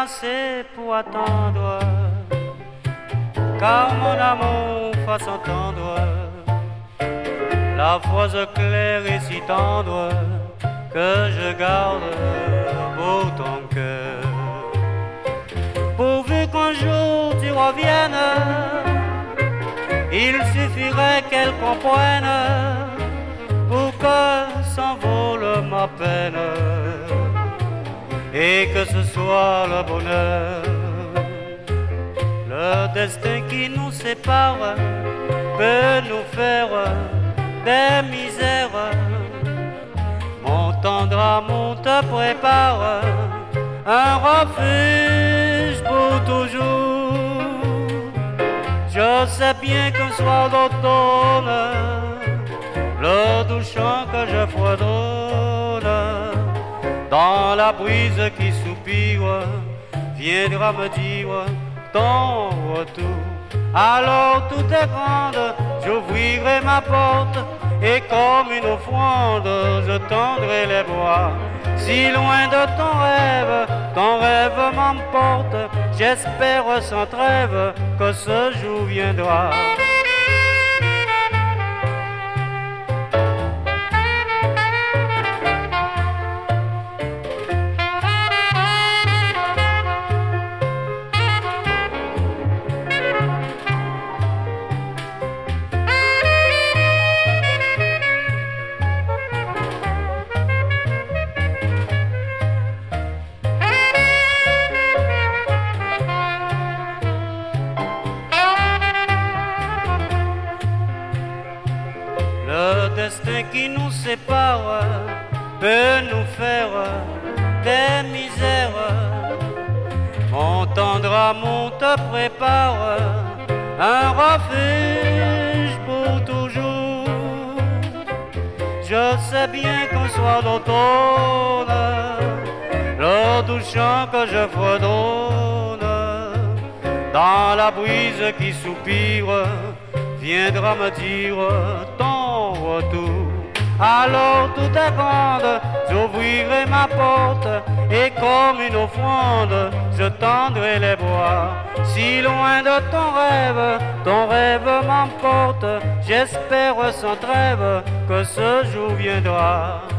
assez pour attendre car mon amour fasse entendre la phrase claire et si tendre que je garde pour ton cœur. Pourvu qu'un jour tu reviennes, il suffirait qu'elle comprenne pour que s'envole ma peine et que ce soit le bonheur. Le destin qui nous sépare peut nous faire des misères. Mon tendre amour te prépare un refuge pour toujours. Je sais bien qu'un soir d'automne, le doux chant que je fredonne dans la brise qui soupire viendra me dire ton retour. Alors tout est grande, j'ouvrirai ma porte et comme une offrande, je tendrai les bras. Si loin de ton rêve m'emporte, j'espère sans trêve que ce jour viendra. Le destin qui nous sépare peut nous faire des misères. Mon tendre amour te prépare un refuge pour toujours. Je sais bien qu'un soir d'automne, le doux chant que je fredonne dans la brise qui soupire viendra me dire ton retour. Alors tout est grande, j'ouvrirai ma porte et comme une offrande, je tendrai les bras. Si loin de ton rêve m'emporte, j'espère sans trêve que ce jour viendra.